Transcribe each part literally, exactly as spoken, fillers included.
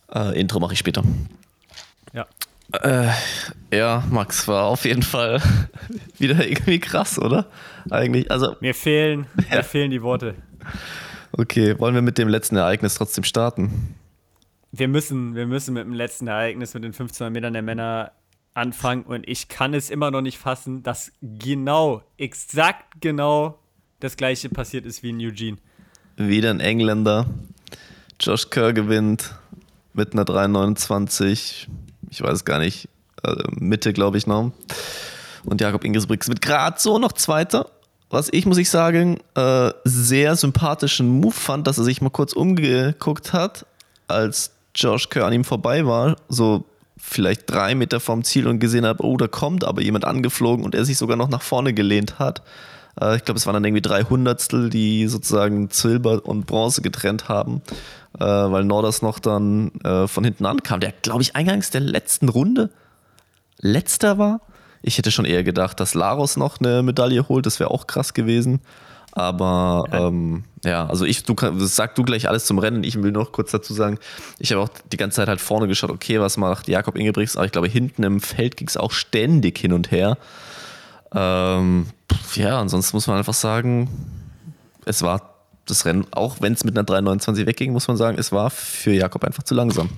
Äh, Intro mache ich später. Ja. Äh, ja, Max, war auf jeden Fall wieder irgendwie krass, oder? Eigentlich, also. Mir fehlen, ja. mir fehlen die Worte. Okay, wollen wir mit dem letzten Ereignis trotzdem starten? Wir müssen, wir müssen mit dem letzten Ereignis mit den fünfzehn Metern der Männer anfangen und ich kann es immer noch nicht fassen, dass genau, exakt genau das gleiche passiert ist wie in Eugene. Wieder ein Engländer. Josh Kerr gewinnt mit einer drei neunundzwanzig. Ich weiß gar nicht, äh, Mitte glaube ich noch. Und Jakob Ingebrigtsen wird gerade so noch Zweiter. Was ich, muss ich sagen, äh, sehr sympathischen Move fand, dass er sich mal kurz umgeguckt hat, als Josh Kerr an ihm vorbei war, so vielleicht drei Meter vom Ziel und gesehen hat, oh, da kommt aber jemand angeflogen und er sich sogar noch nach vorne gelehnt hat. Äh, ich glaube, es waren dann irgendwie drei Hundertstel, die sozusagen Silber und Bronze getrennt haben, äh, weil Nordas noch dann äh, von hinten ankam, der, glaube ich, eingangs der letzten Runde letzter war. Ich hätte schon eher gedacht, dass Laros noch eine Medaille holt, das wäre auch krass gewesen. Aber ja, ähm, ja also ich, du sag du gleich alles zum Rennen. Ich will noch kurz dazu sagen, ich habe auch die ganze Zeit halt vorne geschaut, okay, was macht Jakob Ingebrigtsen? Aber ich glaube, hinten im Feld ging es auch ständig hin und her. Ähm, ja, ansonsten muss man einfach sagen, es war das Rennen, auch wenn es mit einer drei neunundzwanzig wegging, muss man sagen, es war für Jakob einfach zu langsam.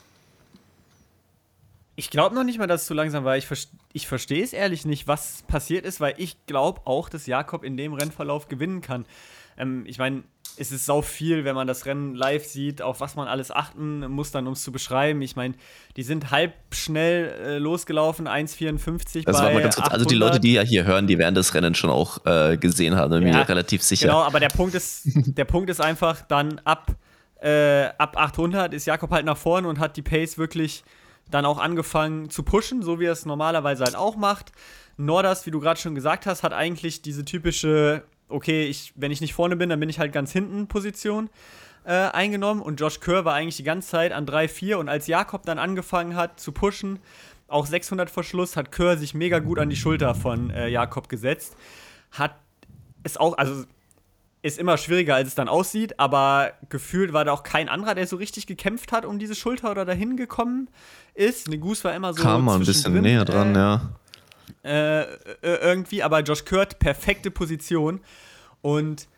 Ich glaube noch nicht mal, dass es zu langsam war. Ich, ver- ich verstehe es ehrlich nicht, was passiert ist, weil ich glaube auch, dass Jakob in dem Rennverlauf gewinnen kann. Ähm, ich meine, es ist sau viel, wenn man das Rennen live sieht, auf was man alles achten muss, dann um es zu beschreiben. Ich meine, die sind halb schnell äh, losgelaufen, eins vierundfünfzig also bei mal ganz kurz, also die Leute, die ja hier hören, die werden das Rennen schon auch äh, gesehen haben, bin ja, mir relativ sicher. Genau, aber der Punkt ist, der Punkt ist einfach, dann ab, äh, ab achthundert ist Jakob halt nach vorne und hat die Pace wirklich dann auch angefangen zu pushen, so wie er es normalerweise halt auch macht. Nordas, wie du gerade schon gesagt hast, hat eigentlich diese typische, okay, ich, wenn ich nicht vorne bin, dann bin ich halt ganz hinten Position äh, eingenommen. Und Josh Kerr war eigentlich die ganze Zeit an drei vier. Und als Jakob dann angefangen hat zu pushen, auch sechshundert vor Schluss, hat Kerr sich mega gut an die Schulter von äh, Jakob gesetzt. Hat es auch, also ist immer schwieriger, als es dann aussieht, aber gefühlt war da auch kein anderer, der so richtig gekämpft hat um diese Schulter oder dahin gekommen ist. Negus war immer so kam mal ein bisschen näher dran, äh, ja. Äh, äh, irgendwie, aber Josh Kerr, perfekte Position. Und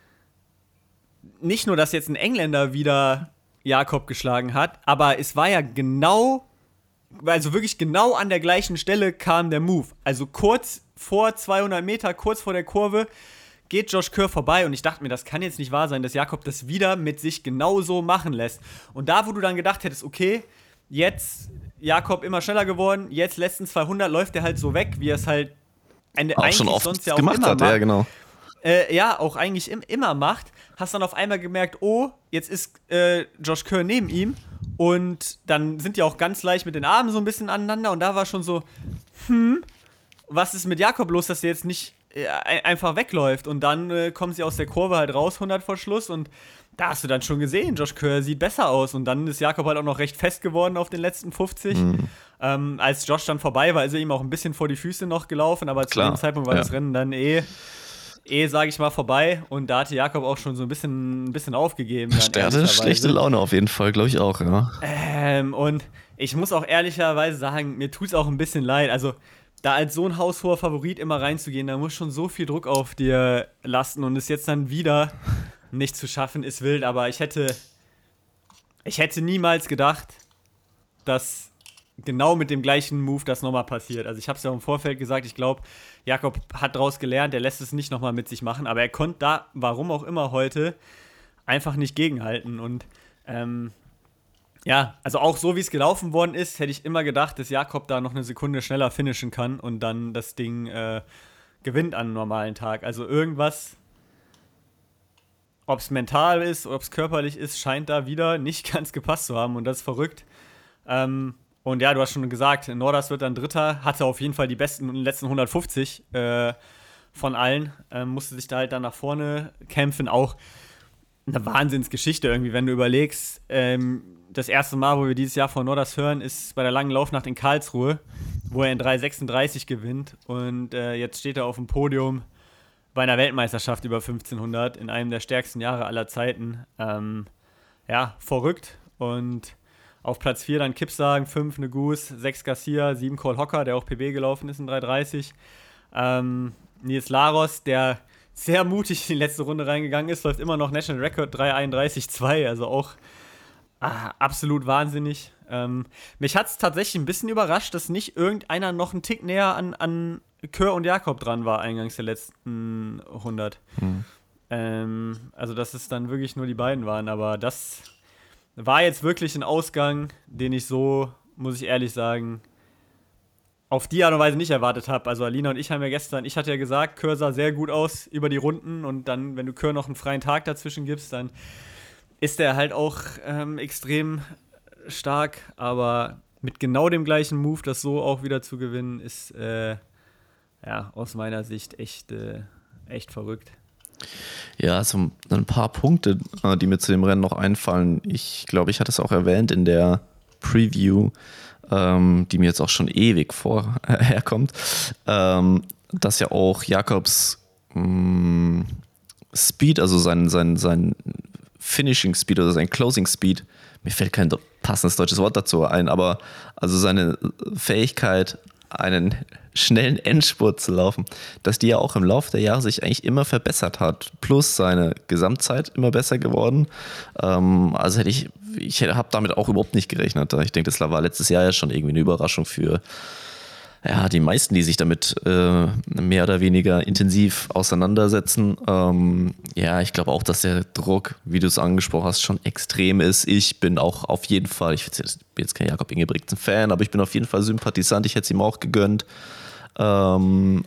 nicht nur, dass jetzt ein Engländer wieder Jakob geschlagen hat, aber es war ja genau, also wirklich genau an der gleichen Stelle kam der Move. Also kurz vor zweihundert Meter, kurz vor der Kurve, geht Josh Kerr vorbei und ich dachte mir, das kann jetzt nicht wahr sein, dass Jakob das wieder mit sich genauso machen lässt. Und da, wo du dann gedacht hättest, okay, jetzt Jakob immer schneller geworden, jetzt letzten zweihundert läuft er halt so weg, wie er es halt auch eigentlich schon oft sonst ja auch gemacht immer hat, macht. ja genau. Äh, ja, auch eigentlich im, immer macht, hast dann auf einmal gemerkt, oh, jetzt ist äh, Josh Kerr neben ihm und dann sind die auch ganz leicht mit den Armen so ein bisschen aneinander und da war schon so, hm, was ist mit Jakob los, dass er jetzt nicht einfach wegläuft und dann äh, kommen sie aus der Kurve halt raus, hundert vor Schluss und da hast du dann schon gesehen, Josh Kerr sieht besser aus und dann ist Jakob halt auch noch recht fest geworden auf den letzten fünfzig. Mhm. Ähm, als Josh dann vorbei war, ist er ihm auch ein bisschen vor die Füße noch gelaufen, aber Klar. zu dem Zeitpunkt war ja. das Rennen dann eh, eh sage ich mal, vorbei und da hatte Jakob auch schon so ein bisschen, ein bisschen aufgegeben. Dann, der hatte schlechte Laune auf jeden Fall, glaube ich auch, ja. Ähm, und ich muss auch ehrlicherweise sagen, mir tut es auch ein bisschen leid, also da als so ein haushoher Favorit immer reinzugehen, da muss schon so viel Druck auf dir lasten und es jetzt dann wieder nicht zu schaffen, ist wild. Aber ich hätte, ich hätte niemals gedacht, dass genau mit dem gleichen Move das nochmal passiert. Also ich habe es ja auch im Vorfeld gesagt, ich glaube, Jakob hat daraus gelernt, er lässt es nicht nochmal mit sich machen. Aber er konnte da, warum auch immer heute, einfach nicht gegenhalten. Und ähm, ja, also auch so, wie es gelaufen worden ist, hätte ich immer gedacht, dass Jakob da noch eine Sekunde schneller finishen kann und dann das Ding äh, gewinnt an einem normalen Tag. Also irgendwas, ob es mental ist, ob es körperlich ist, scheint da wieder nicht ganz gepasst zu haben und das ist verrückt. Ähm, und ja, du hast schon gesagt, Nordas wird dann Dritter, hatte auf jeden Fall die besten letzten hundertfünfzig äh, von allen, ähm, musste sich da halt dann nach vorne kämpfen, auch eine Wahnsinnsgeschichte irgendwie, wenn du überlegst, ähm, das erste Mal, wo wir dieses Jahr von Nordas hören, ist bei der langen Laufnacht in Karlsruhe, wo er in drei sechsunddreißig gewinnt und äh, jetzt steht er auf dem Podium bei einer Weltmeisterschaft über fünfzehnhundert in einem der stärksten Jahre aller Zeiten. Ähm, ja, verrückt und Auf Platz vier dann Kipsagen, fünf Negus, sechs Garcia, sieben Cole Hocker, der auch P B gelaufen ist in drei dreißig. Ähm, Nils Laros, der sehr mutig in die letzte Runde reingegangen ist, läuft immer noch National Record drei einunddreißig zwei, also auch ah, absolut wahnsinnig. Ähm, mich hat es tatsächlich ein bisschen überrascht, dass nicht irgendeiner noch einen Tick näher an, an Kör und Jakob dran war, eingangs der letzten hundert. Mhm. Ähm, also, dass es dann wirklich nur die beiden waren, aber das war jetzt wirklich ein Ausgang, den ich so, muss ich ehrlich sagen, auf die Art und Weise nicht erwartet habe. Also Alina und ich haben ja gestern, ich hatte ja gesagt, Kör sah sehr gut aus über die Runden und dann, wenn du Kör noch einen freien Tag dazwischen gibst, dann ist der halt auch ähm, extrem stark, aber mit genau dem gleichen Move, das so auch wieder zu gewinnen, ist äh, ja aus meiner Sicht echt, äh, echt verrückt. Ja, so ein paar Punkte, die mir zu dem Rennen noch einfallen. Ich glaube, ich hatte es auch erwähnt in der Preview, ähm, die mir jetzt auch schon ewig vorherkommt, ähm, dass ja auch Jakobs mh, Speed, also sein, sein, sein Finishing Speed oder sein Closing Speed, mir fällt kein passendes deutsches Wort dazu ein, aber also seine Fähigkeit, einen schnellen Endspurt zu laufen, dass die ja auch im Laufe der Jahre sich eigentlich immer verbessert hat, plus seine Gesamtzeit immer besser geworden. Ähm, also hätte ich, ich habe damit auch überhaupt nicht gerechnet. Ich denke, das war letztes Jahr ja schon irgendwie eine Überraschung für ja, die meisten, die sich damit äh, mehr oder weniger intensiv auseinandersetzen. Ähm, ja, ich glaube auch, dass der Druck, wie du es angesprochen hast, schon extrem ist. Ich bin auch auf jeden Fall, ich bin jetzt kein Jakob Ingebrigtsen-Fan, aber ich bin auf jeden Fall Sympathisant. Ich hätte es ihm auch gegönnt. Ähm,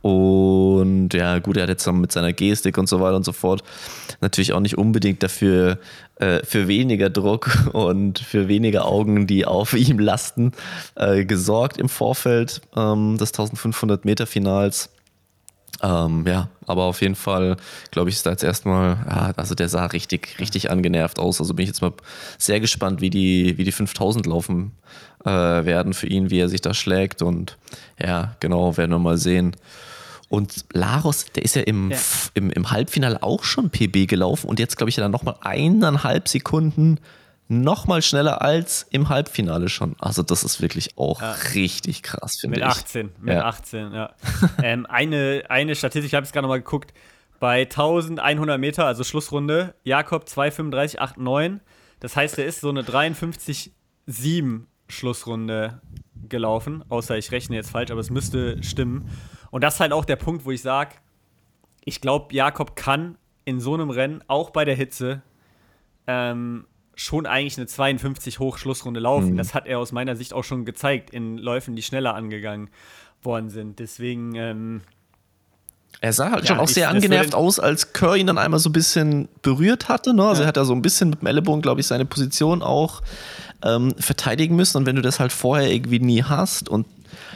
und ja, gut, er hat jetzt mit seiner Gestik und so weiter und so fort natürlich auch nicht unbedingt dafür äh, für weniger Druck und für weniger Augen, die auf ihm lasten, äh, gesorgt im Vorfeld ähm, des eintausendfünfhundert Meter Finals. Ähm, ja, aber auf jeden Fall, glaube ich, ist da jetzt erstmal, ja, also der sah richtig, richtig angenervt aus. Also bin ich jetzt mal sehr gespannt, wie die, wie die fünftausend laufen äh, werden für ihn, wie er sich da schlägt. Und ja, genau, werden wir mal sehen. Und Laros, der ist ja im, ja. im, im Halbfinale auch schon P B gelaufen und jetzt, glaube ich, ja dann nochmal eineinhalb Sekunden nochmal schneller als im Halbfinale schon. Also das ist wirklich auch ja. richtig krass, finde ich. Mit achtzehn, mit ja. achtzehn, ja. ähm, eine, eine Statistik, ich habe es gerade nochmal geguckt, bei eintausendeinhundert Meter, also Schlussrunde, Jakob zwei fünfunddreißig neunundachtzig. Das heißt, er ist so eine dreiundfünfzig sieben Schlussrunde gelaufen, außer ich rechne jetzt falsch, aber es müsste stimmen. Und das ist halt auch der Punkt, wo ich sage, ich glaube, Jakob kann in so einem Rennen, auch bei der Hitze, ähm, schon eigentlich eine zweiundfünfzig hoch Schlussrunde laufen. Mhm. Das hat er aus meiner Sicht auch schon gezeigt in Läufen, die schneller angegangen worden sind. Deswegen ähm, er sah halt ja, schon auch ich, sehr angenervt aus, als Kör ihn dann einmal so ein bisschen berührt hatte. Ne? Also ja. er hat da so ein bisschen mit dem Ellenbogen, glaube ich, seine Position auch ähm, verteidigen müssen. Und wenn du das halt vorher irgendwie nie hast und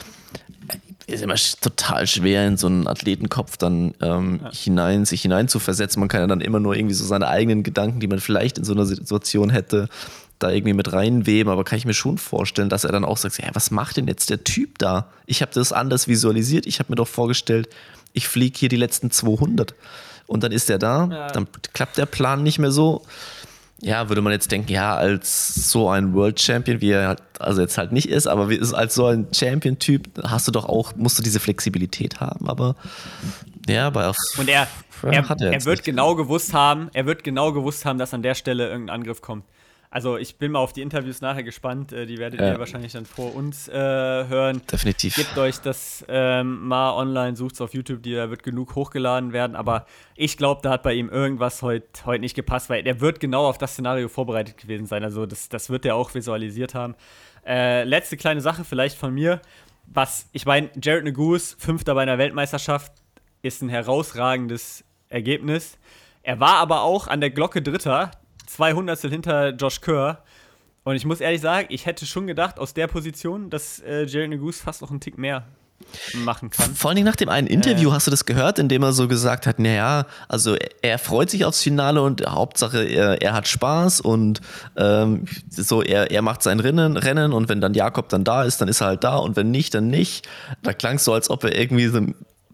ist immer total schwer, in so einen Athletenkopf dann ähm, ja. hinein, sich hinein zu versetzen. Man kann ja dann immer nur irgendwie so seine eigenen Gedanken, die man vielleicht in so einer Situation hätte, da irgendwie mit reinweben. Aber kann ich mir schon vorstellen, dass er dann auch sagt, ja, was macht denn jetzt der Typ da? Ich habe das anders visualisiert. Ich habe mir doch vorgestellt, ich fliege hier die letzten zweihundert. Und dann ist er da, ja. dann klappt der Plan nicht mehr so. Ja, würde man jetzt denken, ja, als so ein World Champion, wie er halt, also jetzt halt nicht ist, aber wie, als so ein Champion-Typ hast du doch auch, musst du diese Flexibilität haben, aber ja, bei Und er, er, hat er, er wird genau gewusst haben, er wird genau gewusst haben, dass an der Stelle irgendein Angriff kommt. Also ich bin mal auf die Interviews nachher gespannt, die werdet ja. ihr wahrscheinlich dann vor uns äh, hören. Definitiv. Gebt euch das ähm, mal online, sucht es auf YouTube, da wird genug hochgeladen werden, aber ich glaube, da hat bei ihm irgendwas heute heut nicht gepasst, weil der wird genau auf das Szenario vorbereitet gewesen sein, also das, das wird er auch visualisiert haben. Äh, letzte kleine Sache vielleicht von mir, was, ich meine, Jared Negus, Fünfter bei einer Weltmeisterschaft, ist ein herausragendes Ergebnis. Er war aber auch an der Glocke Dritter, zwei Hundertstel hinter Josh Kör. Und ich muss ehrlich sagen, ich hätte schon gedacht, aus der Position, dass äh, Jared Negus fast noch einen Tick mehr machen kann. Vor allen Dingen nach dem einen Interview, äh, hast du das gehört, in dem er so gesagt hat, naja, also er freut sich aufs Finale und Hauptsache er, er hat Spaß und ähm, so er, er macht sein Rennen, Rennen und wenn dann Jakob dann da ist, dann ist er halt da und wenn nicht, dann nicht. Da klang es so, als ob er irgendwie so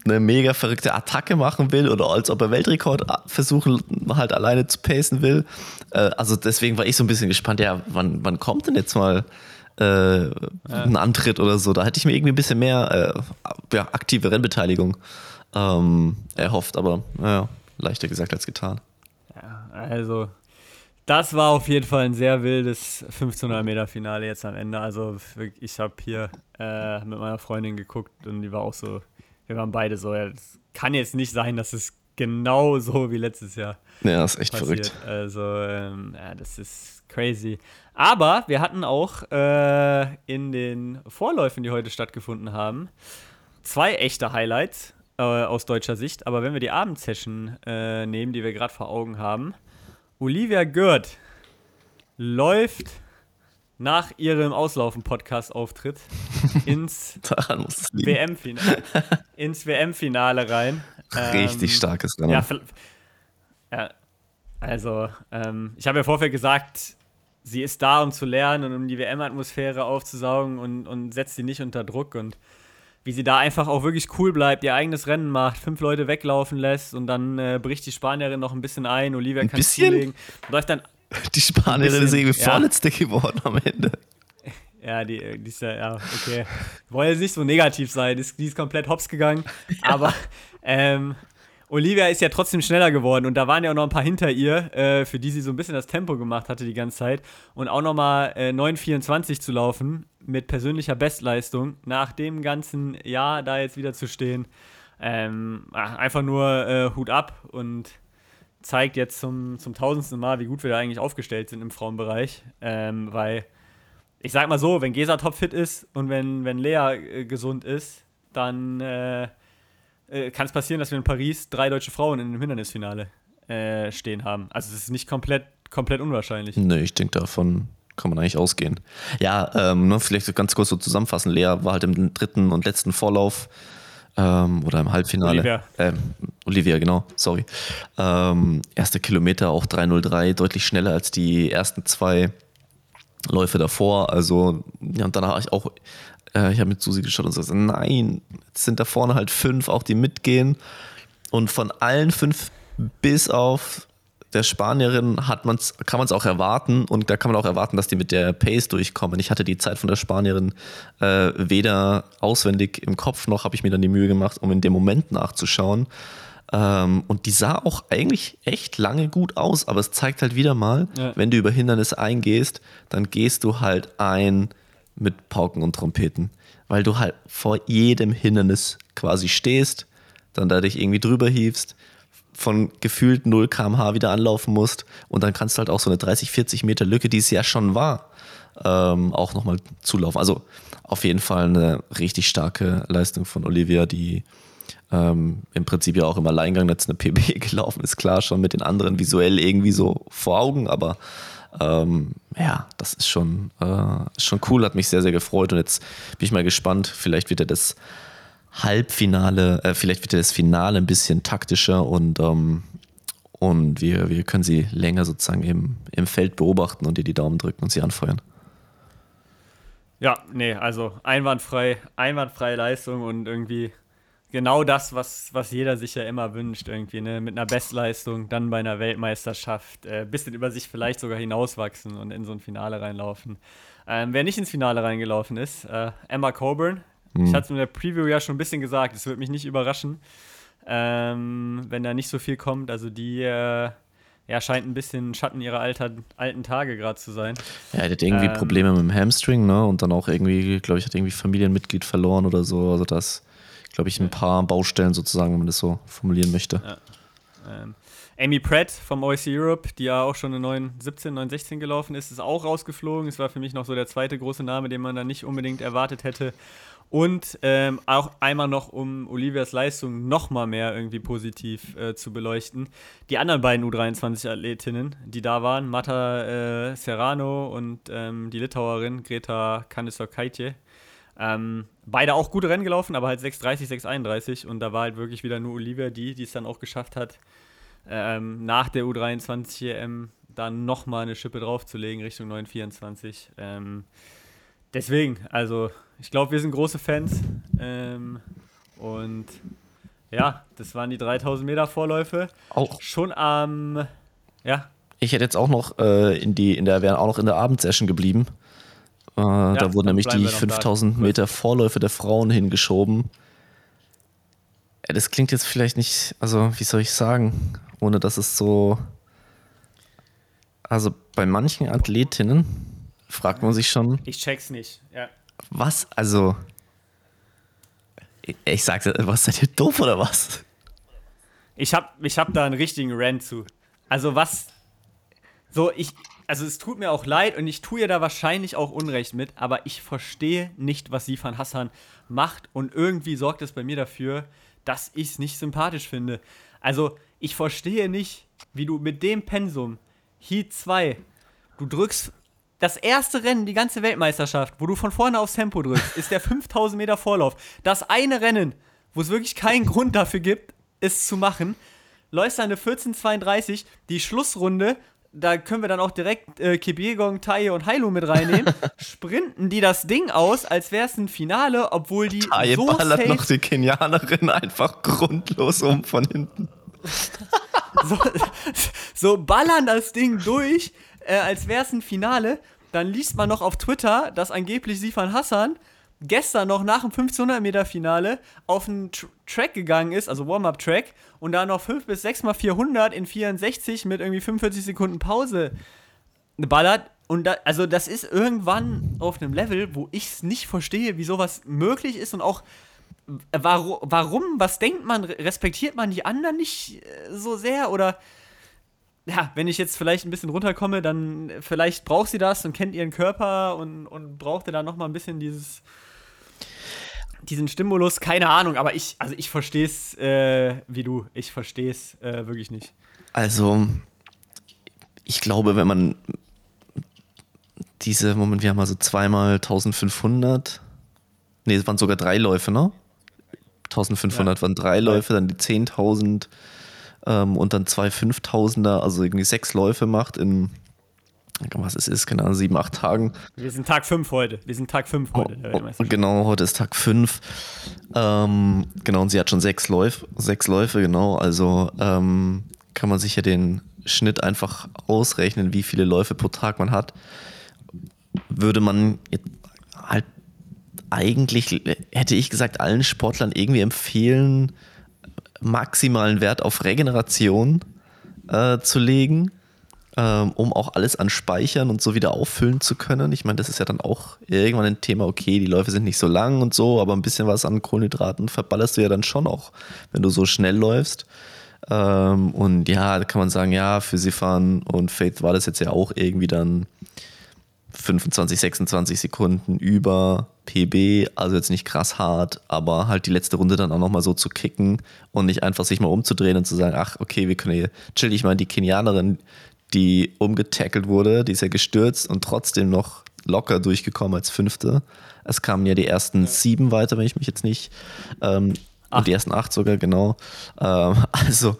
eine mega verrückte Attacke machen will oder als ob er Weltrekord versuchen halt alleine zu pacen will. Äh, also deswegen war ich so ein bisschen gespannt, ja, wann, wann kommt denn jetzt mal äh, ja. ein Antritt oder so? Da hätte ich mir irgendwie ein bisschen mehr äh, ja, aktive Rennbeteiligung ähm, erhofft, aber naja, leichter gesagt als getan. Ja, also das war auf jeden Fall ein sehr wildes fünfzehnhundert Meter Finale jetzt am Ende. Also ich habe hier äh, mit meiner Freundin geguckt und die war auch so, wir waren beide so, ja, das kann jetzt nicht sein, dass es genau so wie letztes Jahr Ja, das ist echt passiert. verrückt. Also ähm, ja, das ist crazy. Aber wir hatten auch äh, in den Vorläufen, die heute stattgefunden haben, zwei echte Highlights äh, aus deutscher Sicht. Aber wenn wir die Abendsession äh, nehmen, die wir gerade vor Augen haben, Olivia Gürt läuft nach ihrem Auslaufen-Podcast-Auftritt ins W M-Finale ins W M-Finale rein. Richtig ähm, starkes Rennen. Ja, ja, also, ähm, ich habe ja vorher gesagt, sie ist da, um zu lernen und um die W M-Atmosphäre aufzusaugen und, und setzt sie nicht unter Druck. Und wie sie da einfach auch wirklich cool bleibt, ihr eigenes Rennen macht, fünf Leute weglaufen lässt und dann äh, bricht die Spanierin noch ein bisschen ein, Olivia ein kann bisschen? zulegen. Läuft dann die Spanierin ist irgendwie ja. Vorletzte geworden am Ende. Ja, die, die ist ja, ja, okay. Wollte jetzt nicht so negativ sein, die ist, die ist komplett hops gegangen, ja. aber ähm, Olivia ist ja trotzdem schneller geworden und da waren ja auch noch ein paar hinter ihr, äh, für die sie so ein bisschen das Tempo gemacht hatte die ganze Zeit und auch nochmal äh, neun vierundzwanzig zu laufen mit persönlicher Bestleistung, nach dem ganzen Jahr da jetzt wieder zu stehen, ähm, einfach nur äh, Hut ab und zeigt jetzt zum, zum tausendsten Mal, wie gut wir da eigentlich aufgestellt sind im Frauenbereich, ähm, weil ich sag mal so, wenn Gesa topfit ist und wenn, wenn Lea äh, gesund ist, dann äh, äh, kann es passieren, dass wir in Paris drei deutsche Frauen in dem Hindernisfinale äh, stehen haben. Also es ist nicht komplett, komplett unwahrscheinlich. Nö, ich denke, davon kann man eigentlich ausgehen. Ja, ähm, ne, vielleicht ganz kurz so zusammenfassen. Lea war halt im dritten und letzten Vorlauf ähm, oder im Halbfinale. Olivia. Ähm, Olivia, genau, sorry. Ähm, erste Kilometer auch drei null drei, deutlich schneller als die ersten zwei Läufe davor, also ja, und danach habe ich auch, äh, ich habe mit Susi geschaut und so gesagt, nein, jetzt sind da vorne halt fünf, auch die mitgehen und von allen fünf bis auf der Spanierin hat man's, kann man es auch erwarten und da kann man auch erwarten, dass die mit der Pace durchkommen. Ich hatte die Zeit von der Spanierin äh, weder auswendig im Kopf, noch habe ich mir dann die Mühe gemacht, um in dem Moment nachzuschauen. Ähm, und die sah auch eigentlich echt lange gut aus, aber es zeigt halt wieder mal, ja. wenn du über Hindernisse eingehst, dann gehst du halt ein mit Pauken und Trompeten, weil du halt vor jedem Hindernis quasi stehst, dann da dich irgendwie drüber hiefst, von gefühlt null Kilometer pro Stunde wieder anlaufen musst und dann kannst du halt auch so eine dreißig, vierzig Meter Lücke, die es ja schon war, ähm, auch nochmal zulaufen. Also auf jeden Fall eine richtig starke Leistung von Olivia, die Ähm, im Prinzip ja auch im Alleingang jetzt eine P B gelaufen ist, klar schon mit den anderen visuell irgendwie so vor Augen, aber ähm, ja, das ist schon, äh, ist schon cool, hat mich sehr, sehr gefreut und jetzt bin ich mal gespannt, vielleicht wird ja das Halbfinale, äh, vielleicht wird ja das Finale ein bisschen taktischer und, ähm, und wir, wir können sie länger sozusagen im, im Feld beobachten und ihr die Daumen drücken und sie anfeuern. Ja, nee, also einwandfrei, einwandfreie Leistung und irgendwie genau das, was, was jeder sich ja immer wünscht, irgendwie, ne? Mit einer Bestleistung, dann bei einer Weltmeisterschaft, ein äh, bisschen über sich vielleicht sogar hinauswachsen und in so ein Finale reinlaufen. Ähm, wer nicht ins Finale reingelaufen ist, äh, Emma Coburn. Mhm. Ich hatte es in der Preview ja schon ein bisschen gesagt, es würde mich nicht überraschen, ähm, wenn da nicht so viel kommt. Also die äh, ja, scheint ein bisschen Schatten ihrer alter, alten Tage gerade zu sein. Ja, er hat irgendwie ähm, Probleme mit dem Hamstring, ne? Und dann auch irgendwie, glaube ich, hat irgendwie Familienmitglied verloren oder so. Also das glaube ich, ein paar Baustellen sozusagen, wenn man das so formulieren möchte. Ja. Ähm, Amy Pratt vom O S C Europe, die ja auch schon in neun siebzehn, neun sechzehn gelaufen ist, ist auch rausgeflogen. Es war für mich noch so der zweite große Name, den man da nicht unbedingt erwartet hätte. Und ähm, auch einmal noch, um Olivias Leistung noch mal mehr irgendwie positiv äh, zu beleuchten. Die anderen beiden U dreiundzwanzig-Athletinnen, die da waren, Marta äh, Serrano und ähm, die Litauerin Greta Kanisor-Kaitje, Ähm, beide auch gute Rennen gelaufen, aber halt sechs dreißig, sechs einunddreißig und da war halt wirklich wieder nur Olivia die, die es dann auch geschafft hat, ähm, nach der U dreiundzwanzig E M dann nochmal eine Schippe draufzulegen Richtung neun vierundzwanzig. Ähm, deswegen, also ich glaube, wir sind große Fans ähm, und ja, das waren die dreitausend Meter Vorläufe. Auch. Schon am, ähm, ja. Ich hätte jetzt auch noch äh, in die, in der, wären auch noch in der Abendsession geblieben. Äh, ja, da wurden nämlich die fünftausend Meter Vorläufe der Frauen hingeschoben. Ja, das klingt jetzt vielleicht nicht, also wie soll ich sagen, ohne dass es so, also bei manchen Athletinnen fragt man sich schon. Ich check's nicht, ja. Was, also, ich, ich sag's, was, seid ihr doof oder was? Ich hab, ich hab da einen richtigen Rant zu. Also was, so ich, also es tut mir auch leid und ich tue ihr da wahrscheinlich auch Unrecht mit, aber ich verstehe nicht, was Sifan Hassan macht und irgendwie sorgt es bei mir dafür, dass ich es nicht sympathisch finde. Also, ich verstehe nicht, wie du mit dem Pensum, Heat zwei, du drückst das erste Rennen, die ganze Weltmeisterschaft, wo du von vorne aufs Tempo drückst, ist der fünftausend Meter Vorlauf. Das eine Rennen, wo es wirklich keinen Grund dafür gibt, es zu machen, läufst eine vierzehn zweiunddreißig, die Schlussrunde, da können wir dann auch direkt äh, Kipyegon, Taye und Hailu mit reinnehmen, sprinten die das Ding aus, als wäre es ein Finale, obwohl die Taye so ballert safe noch die Kenianerin einfach grundlos um von hinten. so, so ballern das Ding durch, äh, als wäre es ein Finale. Dann liest man noch auf Twitter, dass angeblich Sifan Hassan gestern noch nach dem fünfzehnhundert Meter Finale auf einen Tr- Track gegangen ist, also Warm-Up-Track, und da noch fünf bis sechs mal vierhundert in vierundsechzig mit irgendwie fünfundvierzig Sekunden Pause ballert. Und da, also das ist irgendwann auf einem Level, wo ich es nicht verstehe, wie sowas möglich ist und auch warum, warum, was denkt man, respektiert man die anderen nicht so sehr oder ja, wenn ich jetzt vielleicht ein bisschen runterkomme, dann vielleicht braucht sie das und kennt ihren Körper und, und brauchte da nochmal ein bisschen dieses diesen Stimulus, keine Ahnung, aber ich, also ich verstehe es äh, wie du, ich verstehe es äh, wirklich nicht. Also, ich glaube, wenn man diese, Moment, wir haben also zweimal eintausendfünfhundert, nee, es waren sogar drei Läufe, ne? eintausendfünfhundert ja. Waren drei Läufe, dann die zehntausend ähm, und dann zwei fünftausender, also irgendwie sechs Läufe macht in, was es ist, keine Ahnung, sieben, acht Tagen. Wir sind Tag fünf heute. Wir sind Tag fünf heute. Oh, oh, genau, heute ist Tag fünf. Ähm, genau, und sie hat schon sechs Läufe, sechs Läufe, genau. Also ähm, kann man sich ja den Schnitt einfach ausrechnen, wie viele Läufe pro Tag man hat. Würde man halt eigentlich, hätte ich gesagt, allen Sportlern irgendwie empfehlen, maximalen Wert auf Regeneration äh, zu legen, ähm, um auch alles an Speichern und so wieder auffüllen zu können. Ich meine, das ist ja dann auch irgendwann ein Thema, okay, die Läufe sind nicht so lang und so, aber ein bisschen was an Kohlenhydraten verballerst du ja dann schon auch, wenn du so schnell läufst. Ähm, und ja, da kann man sagen, ja, für Sifan und Faith war das jetzt ja auch irgendwie dann fünfundzwanzig, sechsundzwanzig Sekunden über P B, also jetzt nicht krass hart, aber halt die letzte Runde dann auch nochmal so zu kicken und nicht einfach sich mal umzudrehen und zu sagen, ach, okay, wir können hier, chill ich mal, die Kenianerin, die umgetackelt wurde, die ist ja gestürzt und trotzdem noch locker durchgekommen als Fünfte. Es kamen ja die ersten ja. sieben weiter, wenn ich mich jetzt nicht, ähm, und die ersten acht sogar, genau. Ähm, also,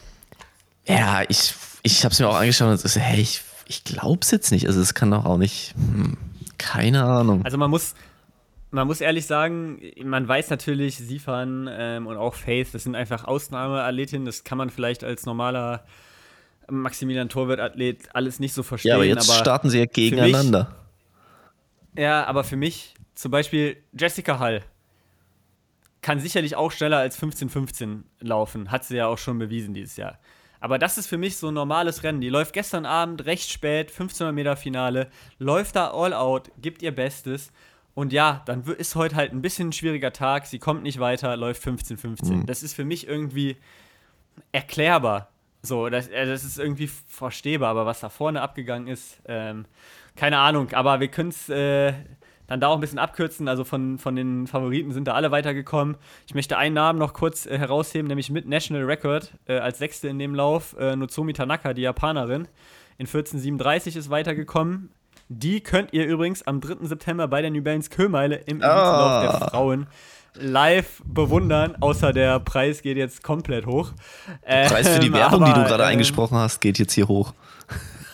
ja, ich, ich habe es mir auch angeschaut und so, hey, ich Ich glaube es jetzt nicht. Also es kann doch auch nicht. Hm, keine Ahnung. Also man muss, man muss ehrlich sagen, man weiß natürlich, Sifan ähm, und auch Faith, das sind einfach Ausnahmeathletinnen. Das kann man vielleicht als normaler Maximilian Torwart-Athlet alles nicht so verstehen. Ja, aber jetzt aber starten sie ja gegeneinander. Mich, ja, aber für mich zum Beispiel Jessica Hall kann sicherlich auch schneller als fünfzehn fünfzehn laufen. Hat sie ja auch schon bewiesen dieses Jahr. Aber das ist für mich so ein normales Rennen. Die läuft gestern Abend recht spät, fünfzehnhundert Meter Finale, läuft da all out, gibt ihr Bestes. Und ja, dann ist heute halt ein bisschen ein schwieriger Tag. Sie kommt nicht weiter, läuft fünfzehn fünfzehn. Mhm. Das ist für mich irgendwie erklärbar. So, das, das ist irgendwie verstehbar. Aber was da vorne abgegangen ist, ähm, keine Ahnung. Aber wir können es äh, dann da auch ein bisschen abkürzen. Also von, von den Favoriten sind da alle weitergekommen. Ich möchte einen Namen noch kurz äh, herausheben, nämlich mit National Record äh, als Sechste in dem Lauf. Äh, Nozomi Tanaka, die Japanerin, in vierzehn siebenunddreißig ist weitergekommen. Die könnt ihr übrigens am dritten September bei der New Balance Köhlmeile im Elitelauf der Frauen live bewundern. Außer der Preis geht jetzt komplett hoch. Der Preis für die ähm, Werbung, aber, die du gerade ähm, eingesprochen hast, geht jetzt hier hoch.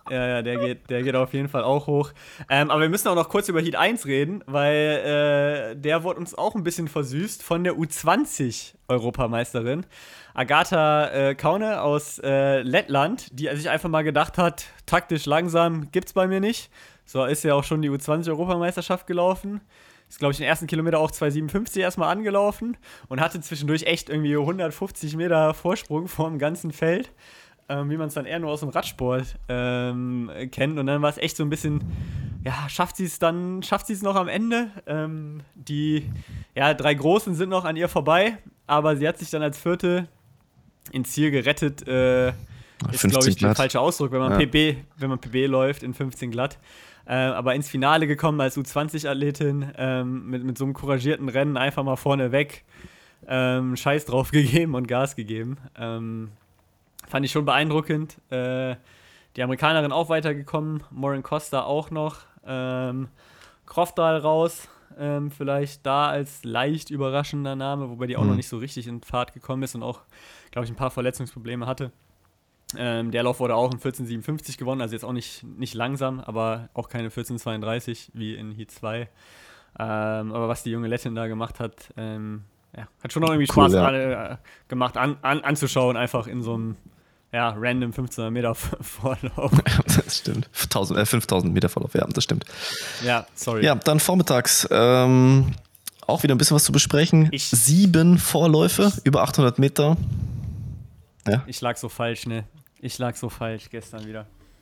Ja, ja, der geht, der geht auf jeden Fall auch hoch. Ähm, aber wir müssen auch noch kurz über Heat eins reden, weil äh, der wurde uns auch ein bisschen versüßt von der U zwanzig Europameisterin. Agatha äh, Kaune aus äh, Lettland, die sich einfach mal gedacht hat, taktisch langsam gibt's bei mir nicht. So ist ja auch schon die U zwanzig Europameisterschaft gelaufen. Ist, glaube ich, den ersten Kilometer auch zwei siebenundfünfzig erstmal angelaufen und hatte zwischendurch echt irgendwie hundertfünfzig Meter Vorsprung vor dem ganzen Feld. Ähm, wie man es dann eher nur aus dem Radsport ähm, kennt. Und dann war es echt so ein bisschen, ja, schafft sie es dann, schafft sie es noch am Ende. Ähm, die ja, drei Großen sind noch an ihr vorbei, aber sie hat sich dann als Vierte ins Ziel gerettet. Äh, ist, glaube ich, der falsche Ausdruck, wenn man, ja. P B, wenn man P B läuft in fünfzehn glatt. Äh, aber ins Finale gekommen als U zwanzig Athletin, ähm, mit, mit so einem couragierten Rennen einfach mal vorne weg, ähm, Scheiß drauf gegeben und Gas gegeben. Ähm, Fand ich schon beeindruckend. Äh, die Amerikanerin auch weitergekommen, Maureen Costa auch noch. Ähm, Kroftal raus, ähm, vielleicht da als leicht überraschender Name, wobei die auch mhm. noch nicht so richtig in Fahrt gekommen ist und auch, glaube ich, ein paar Verletzungsprobleme hatte. Ähm, der Lauf wurde auch in vierzehn siebenundfünfzig gewonnen, also jetzt auch nicht, nicht langsam, aber auch keine vierzehn zweiunddreißig wie in Heat zwei. Ähm, aber was die junge Lettin da gemacht hat, ähm, ja, hat schon noch irgendwie cool, Spaß ja. gerade, äh, gemacht an, an, anzuschauen, einfach in so einem ja, random fünfzehnhundert Meter Vorlauf. Das stimmt. tausend, äh, fünftausend Meter Vorlauf, ja, das stimmt. Ja, sorry. Ja, dann vormittags ähm, auch wieder ein bisschen was zu besprechen. Ich, Sieben Vorläufe, über achthundert Meter. Ja. Ich lag so falsch, ne? Ich lag so falsch gestern wieder.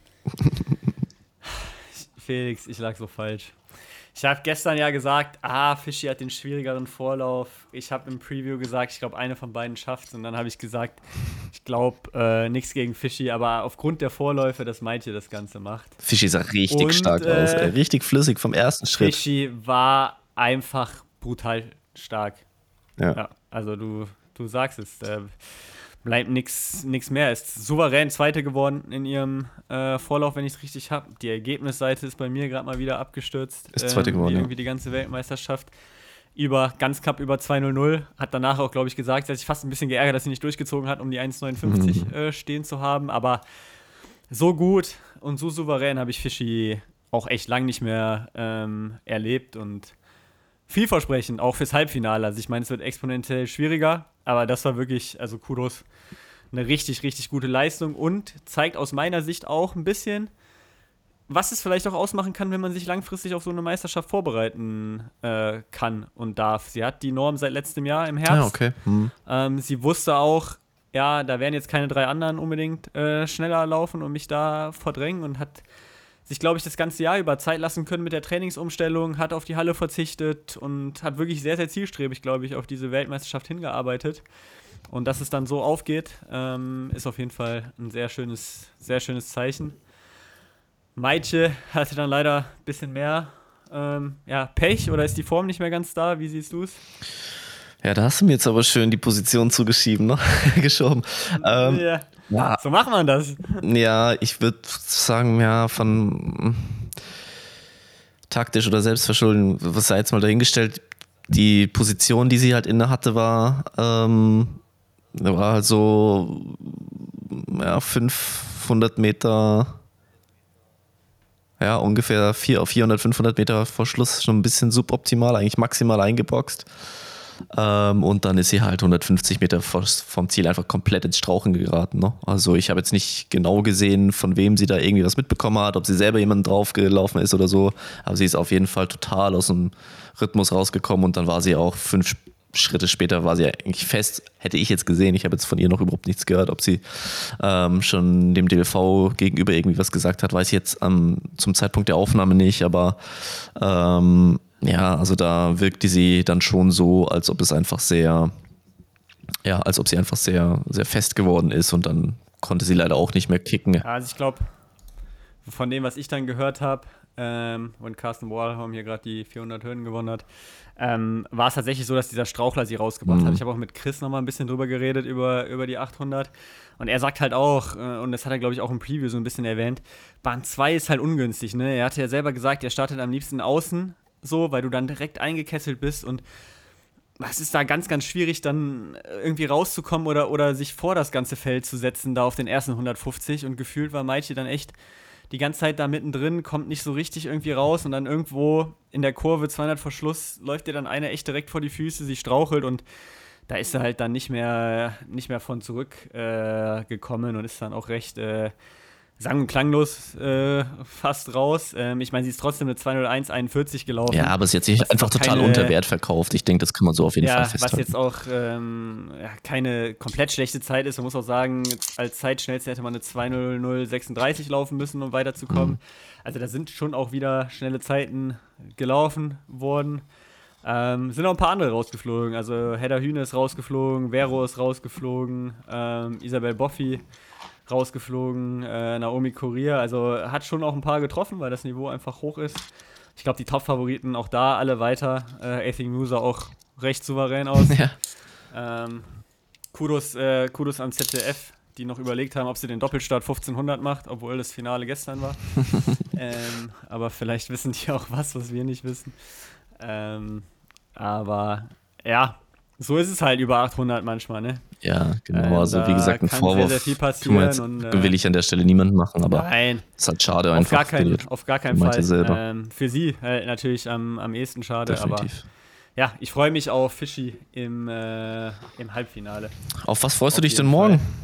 Felix, ich lag so falsch. Ich habe gestern ja gesagt, ah, Fischi hat den schwierigeren Vorlauf. Ich habe im Preview gesagt, ich glaube, eine von beiden schafft es. Und dann habe ich gesagt, ich glaube, äh, nichts gegen Fischi, aber aufgrund der Vorläufe, dass Maitje das Ganze macht. Fischi sah richtig und, stark äh, aus, ey. Richtig flüssig vom ersten Schritt. Fischi war einfach brutal stark. Ja. ja also du, du sagst es, äh, bleibt nichts mehr. Ist souverän Zweite geworden in ihrem äh, Vorlauf, wenn ich es richtig habe. Die Ergebnisseite ist bei mir gerade mal wieder abgestürzt. Ist Zweite ähm, geworden, wie irgendwie ja. die ganze Weltmeisterschaft. Über, ganz knapp über zwei null null. Hat danach auch, glaube ich, gesagt, dass sich fast ein bisschen geärgert, dass sie nicht durchgezogen hat, um die eins neunundfünfzig mhm. äh, stehen zu haben. Aber so gut und so souverän habe ich Fischi auch echt lang nicht mehr ähm, erlebt und vielversprechend, auch fürs Halbfinale. Also ich meine, es wird exponentiell schwieriger, aber das war wirklich, also Kudos, eine richtig, richtig gute Leistung und zeigt aus meiner Sicht auch ein bisschen, was es vielleicht auch ausmachen kann, wenn man sich langfristig auf so eine Meisterschaft vorbereiten äh, kann und darf. Sie hat die Norm seit letztem Jahr im Herbst. Ja, okay. Mhm. Ähm, sie wusste auch, ja, da werden jetzt keine drei anderen unbedingt äh, schneller laufen und mich da verdrängen und hat sich, glaube ich, das ganze Jahr über Zeit lassen können mit der Trainingsumstellung, hat auf die Halle verzichtet und hat wirklich sehr, sehr zielstrebig, glaube ich, auf diese Weltmeisterschaft hingearbeitet. Und dass es dann so aufgeht, ähm, ist auf jeden Fall ein sehr schönes, sehr schönes Zeichen. Maitje hatte dann leider ein bisschen mehr ähm, ja, Pech oder ist die Form nicht mehr ganz da? Wie siehst du es? Ja, da hast du mir jetzt aber schön die Position zugeschieben, ne? geschoben. Ähm, ja. Ja. So macht man das. Ja, ich würde sagen, ja, von taktisch oder Selbstverschulden, was sei jetzt mal dahingestellt, die Position, die sie halt inne hatte, war, ähm, war halt so ja, fünfhundert Meter, ja, ungefähr vierhundert, fünfhundert Meter vor Schluss, schon ein bisschen suboptimal, eigentlich maximal eingeboxt. Ähm, und dann ist sie halt hundertfünfzig Meter vom Ziel einfach komplett ins Strauchen geraten. Ne? Also ich habe jetzt nicht genau gesehen, von wem sie da irgendwie was mitbekommen hat, ob sie selber jemanden draufgelaufen ist oder so, aber sie ist auf jeden Fall total aus dem Rhythmus rausgekommen und dann war sie auch fünf Schritte später war sie eigentlich fest, hätte ich jetzt gesehen, ich habe jetzt von ihr noch überhaupt nichts gehört, ob sie ähm, schon dem D L V gegenüber irgendwie was gesagt hat, weiß ich jetzt ähm, zum Zeitpunkt der Aufnahme nicht, aber ähm, ja, also da wirkte sie dann schon so, als ob es einfach sehr, ja, als ob sie einfach sehr, sehr fest geworden ist und dann konnte sie leider auch nicht mehr kicken. Ja, also ich glaube, von dem, was ich dann gehört habe, ähm, wenn Carsten Wahlholm hier gerade die vierhundert Hürden gewonnen hat, ähm, war es tatsächlich so, dass dieser Strauchler sie rausgebracht mhm. hat. Ich habe auch mit Chris nochmal ein bisschen drüber geredet, über, über die achthundert. Und er sagt halt auch, äh, und das hat er, glaube ich, auch im Preview so ein bisschen erwähnt, Bahn zwei ist halt ungünstig. Ne? Er hatte ja selber gesagt, er startet am liebsten außen, so, weil du dann direkt eingekesselt bist und es ist da ganz, ganz schwierig, dann irgendwie rauszukommen oder, oder sich vor das ganze Feld zu setzen, da auf den ersten hundertfünfzig und gefühlt war Maitje dann echt die ganze Zeit da mittendrin, kommt nicht so richtig irgendwie raus und dann irgendwo in der Kurve zweihundert vor Schluss läuft dir dann eine echt direkt vor die Füße, sie strauchelt und da ist er halt dann nicht mehr, nicht mehr von zurück äh, gekommen und ist dann auch recht äh, sang- und klanglos äh, fast raus. Ähm, ich meine, sie ist trotzdem eine zwei null eins einundvierzig gelaufen. Ja, aber sie hat sich einfach total keine, unter Wert verkauft. Ich denke, das kann man so auf jeden ja, Fall festhalten. Was jetzt auch ähm, ja, keine komplett schlechte Zeit ist. Man muss auch sagen, als Zeitschnellste hätte man eine zwei null null sechsunddreißig laufen müssen, um weiterzukommen. Mhm. Also da sind schon auch wieder schnelle Zeiten gelaufen worden. Ähm, sind auch ein paar andere rausgeflogen. Also Hedda Hühne ist rausgeflogen, Vero ist rausgeflogen, ähm, Isabel Boffi rausgeflogen, äh, Naomi Courier. Also hat schon auch ein paar getroffen, weil das Niveau einfach hoch ist. Ich glaube, die Top-Favoriten auch da alle weiter. Äh, Athing Mu sah auch recht souverän aus. Ja. Ähm, Kudos, äh, Kudos am Z D F, die noch überlegt haben, ob sie den Doppelstart fünfzehnhundert macht, obwohl das Finale gestern war. ähm, aber vielleicht wissen die auch was, was wir nicht wissen. Ähm, aber ja, so ist es halt über achthundert manchmal, ne? Ja, genau. Ähm, also wie gesagt, ein kann Vorwurf sehr, sehr viel passieren jetzt, und, äh, will ich an der Stelle niemanden machen, aber nein, ist halt schade auf einfach. gar keinen, auf gar keinen Fall. Selber. Ähm, für sie halt natürlich am, am ehesten schade, Definitiv. aber ja, ich freue mich auf Fischi im, äh, im Halbfinale. Auf was freust auf du dich denn jeden morgen? Fall.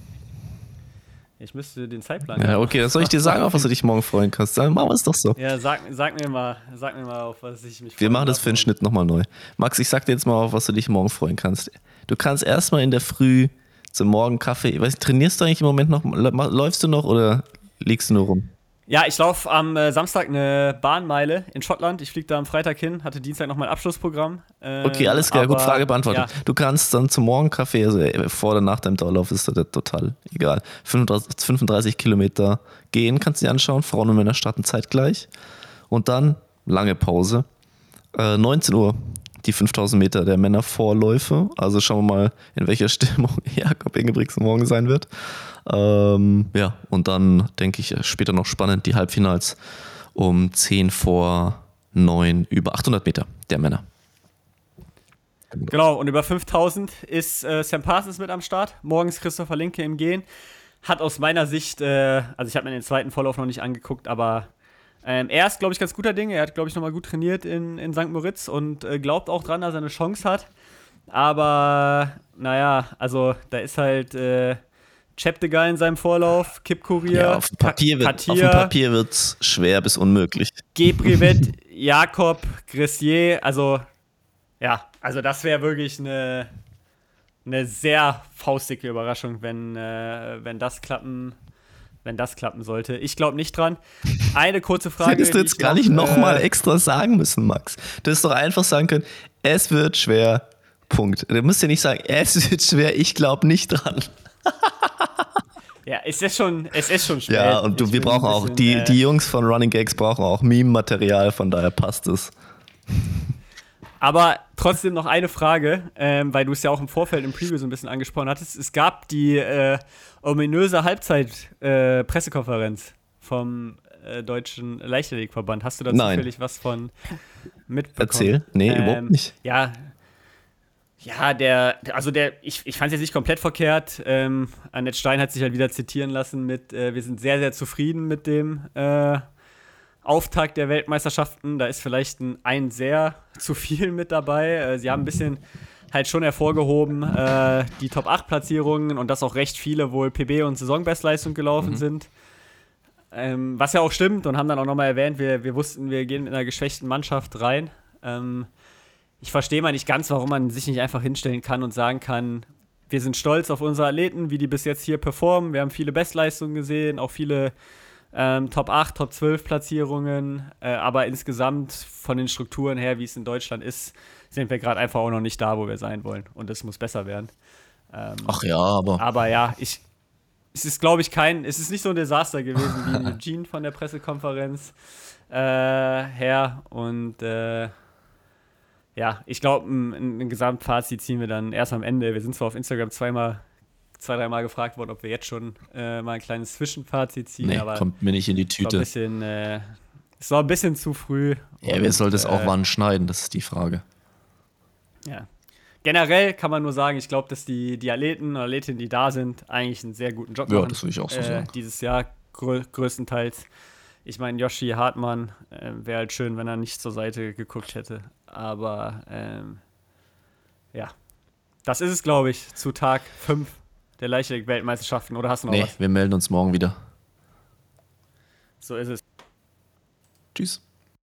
Ich müsste den Zeitplan. Ja, okay, das soll ich dir sagen, auf was du dich morgen freuen kannst. Dann machen wir es doch so. Ja, sag, sag, mir mal, sag mir mal, auf was ich mich freue. Wir machen das für den Schnitt nochmal neu. Max, ich sag dir jetzt mal, auf was du dich morgen freuen kannst. Du kannst erstmal in der Früh zum Morgenkaffee, ich weiß, trainierst du eigentlich im Moment noch, läufst du noch oder liegst du nur rum? Ja, ich laufe am äh, Samstag eine Bahnmeile in Schottland. Ich fliege da am Freitag hin, hatte Dienstag noch mein Abschlussprogramm. Ähm, Okay, alles klar, aber, gut, Frage beantwortet. Ja. Du kannst dann zum Morgenkaffee, also vor oder nach deinem Dauerlauf ist das total egal, fünfunddreißig, fünfunddreißig Kilometer gehen, kannst du dir anschauen, Frauen und Männer starten zeitgleich und dann lange Pause, äh, neunzehn Uhr. Die fünftausend Meter der Männervorläufe. Also schauen wir mal, in welcher Stimmung Jakob Ingebrigtsen morgen sein wird. Ähm, ja, und dann denke ich später noch spannend die Halbfinals um zehn vor neun über achthundert Meter der Männer. Genau, und über fünftausend ist äh, Sam Parsons mit am Start. Morgens Christopher Linke im Gehen. Hat aus meiner Sicht, äh, also ich habe mir den zweiten Vorlauf noch nicht angeguckt, aber Ähm, er ist, glaube ich, ganz guter Dinge. Er hat, glaube ich, nochmal gut trainiert in, in Sankt Moritz und äh, glaubt auch dran, dass er eine Chance hat. Aber, naja, also da ist halt äh, Cheptegei in seinem Vorlauf, Kip Courier, ja, auf dem Papier wird Katia, auf dem Papier wird's schwer bis unmöglich. Gebrivet, Jakob, Gressier. Also, ja, also das wäre wirklich eine, eine sehr faustdicke Überraschung, wenn, äh, wenn das klappen Wenn das klappen sollte. Ich glaube nicht dran. Eine kurze Frage. Das hättest du jetzt gar nicht nochmal äh, extra sagen müssen, Max. Du hättest doch einfach sagen können, es wird schwer, Punkt. Du musst ja nicht sagen, es wird schwer, ich glaube nicht dran. Ja, es ist schon, es ist schon schwer. Ja, und du, wir brauchen auch, bisschen, die, äh, die Jungs von Running Gags brauchen auch Meme-Material, von daher passt es. Aber trotzdem noch eine Frage, ähm, weil du es ja auch im Vorfeld im Preview so ein bisschen angesprochen hattest. Es gab die äh, ominöse Halbzeit-Pressekonferenz äh, vom äh, Deutschen Leichtathletikverband. Hast du da Nein. zufällig was von mitbekommen? Erzähl. Nee, ähm, überhaupt nicht. Ja, ja, der, also der, ich, ich fand es jetzt nicht komplett verkehrt. Ähm, Annette Stein hat sich halt wieder zitieren lassen mit, äh, wir sind sehr, sehr zufrieden mit dem äh, Auftakt der Weltmeisterschaften. Da ist vielleicht ein, ein sehr zu viel mit dabei. Äh, sie haben ein bisschen halt schon hervorgehoben, äh, die Top acht Platzierungen und dass auch recht viele wohl P B und Saisonbestleistung gelaufen mhm. sind. Ähm, was ja auch stimmt und haben dann auch nochmal erwähnt, wir, wir wussten, wir gehen mit einer geschwächten Mannschaft rein. Ähm, ich verstehe mal nicht ganz, warum man sich nicht einfach hinstellen kann und sagen kann, wir sind stolz auf unsere Athleten, wie die bis jetzt hier performen. Wir haben viele Bestleistungen gesehen, auch viele ähm, Top acht, Top zwölf Platzierungen. Äh, aber insgesamt von den Strukturen her, wie es in Deutschland ist, sind wir gerade einfach auch noch nicht da, wo wir sein wollen. Und es muss besser werden. Ähm, Ach ja, aber... Aber ja, ich... Es ist, glaube ich, kein, es ist nicht so ein Desaster gewesen wie in Eugene von der Pressekonferenz äh, her. Und äh, ja, ich glaube, ein, ein Gesamtfazit ziehen wir dann erst am Ende. Wir sind zwar auf Instagram zweimal, zwei, dreimal gefragt worden, ob wir jetzt schon äh, mal ein kleines Zwischenfazit ziehen. Nee, aber kommt mir nicht in die Tüte. Ein bisschen, äh, es war ein bisschen zu früh. Ja, wer soll das äh, auch wann schneiden? Das ist die Frage. Ja. Generell kann man nur sagen, ich glaube, dass die, die Athleten und Athletinnen, die da sind, eigentlich einen sehr guten Job ja, machen. Ja, das würde ich auch so äh, sagen. Dieses Jahr grö- größtenteils. Ich meine, Yoshi Hartmann äh, wäre halt schön, wenn er nicht zur Seite geguckt hätte. Aber ähm, ja, das ist es, glaube ich, zu Tag fünf der Leichtathletik-Weltmeisterschaften. Oder hast du noch Nee, was? wir melden uns morgen wieder. So ist es. Tschüss.